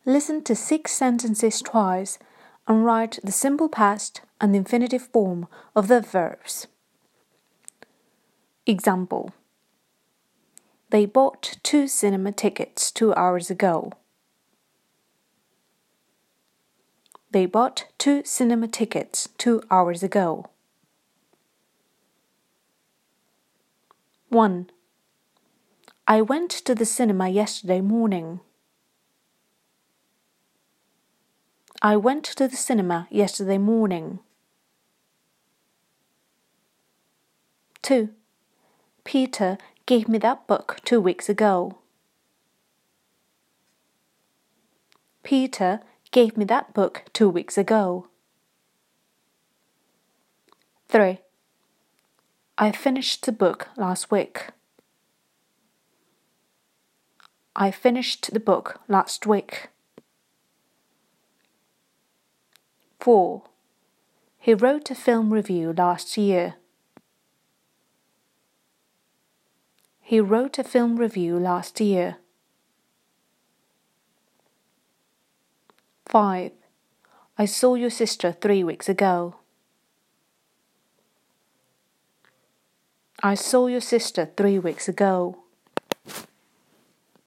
Listen to 6 sentences twice and write the simple past and infinitive form of the verbs. Example: They bought 2 cinema tickets 2 hours ago. They bought 2 cinema tickets 2 hours ago. 1. I went to the cinema yesterday morning. I went to the cinema yesterday morning. 2. Peter gave me that book 2 weeks ago. Peter gave me that book 2 weeks ago. 3. I finished the book last week. I finished the book last week. 4. He wrote a film review last year. He wrote a film review last year. 5. I saw your sister 3 weeks ago. I saw your sister 3 weeks ago.